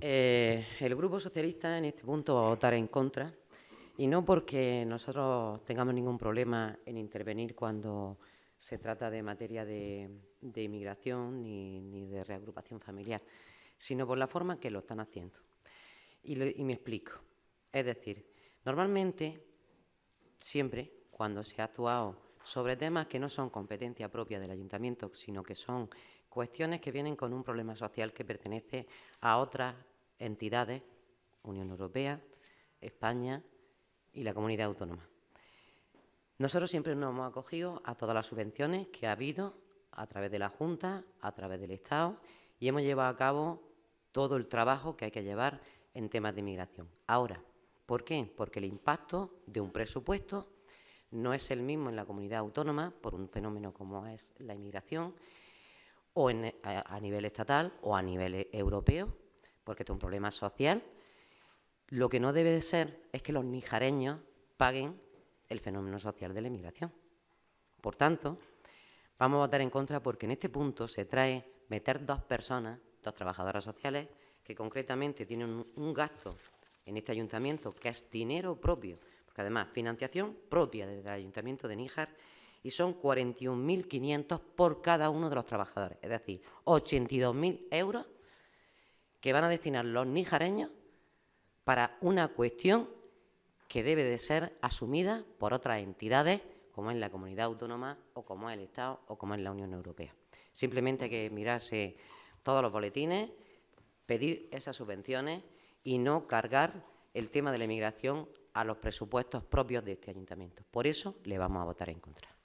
El Grupo Socialista en este punto va a votar en contra, y no porque nosotros tengamos ningún problema en intervenir cuando se trata de materia de inmigración ni de reagrupación familiar, sino por la forma en que lo están haciendo. Y me explico. Es decir, normalmente, siempre, cuando se ha actuado sobre temas que no son competencia propia del ayuntamiento, sino que son cuestiones que vienen con un problema social que pertenece a otras entidades, Unión Europea, España y la comunidad autónoma. Nosotros siempre nos hemos acogido a todas las subvenciones que ha habido a través de la Junta, a través del Estado, y hemos llevado a cabo todo el trabajo que hay que llevar en temas de inmigración. Ahora, ¿por qué? Porque el impacto de un presupuesto no es el mismo en la comunidad autónoma por un fenómeno como es la inmigración, o a nivel estatal o a nivel europeo, porque esto es un problema social. Lo que no debe de ser es que los nijareños paguen el fenómeno social de la inmigración. Por tanto, vamos a votar en contra porque en este punto se trae meter dos personas, dos trabajadoras sociales, que concretamente tienen un gasto en este ayuntamiento que es dinero propio, porque además financiación propia desde el ayuntamiento de Níjar, y son 41.500 por cada uno de los trabajadores, es decir, 82.000 euros que van a destinar los nijareños para una cuestión que debe de ser asumida por otras entidades, como es la comunidad autónoma, o como es el Estado, o como es la Unión Europea. Simplemente hay que mirarse todos los boletines, pedir esas subvenciones y no cargar el tema de la inmigración a los presupuestos propios de este ayuntamiento. Por eso le vamos a votar en contra.